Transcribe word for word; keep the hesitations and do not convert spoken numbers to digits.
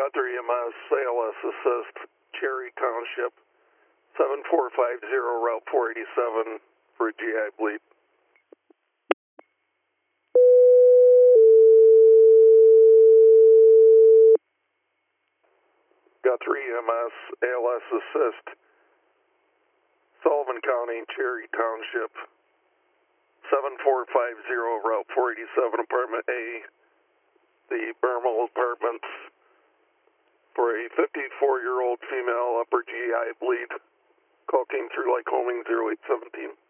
Got three E M S, A L S assist, Cherry Township, seven four five zero, Route four eighty-seven for a G I bleed. Got three E M S, A L S assist, Sullivan County, Cherry Township, seven four five zero, Route four eighty-seven, Apartment A, the Bermal Apartments, for a fifty-four-year-old female upper G I bleed. Call came through Lycoming zero eight seventeen.